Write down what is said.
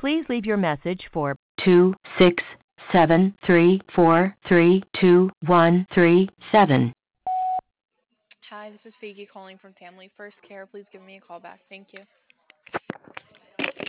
Please leave your message for 26734322137. Hi, this is Figgy calling from Family First Care. Please give me a call back. Thank you.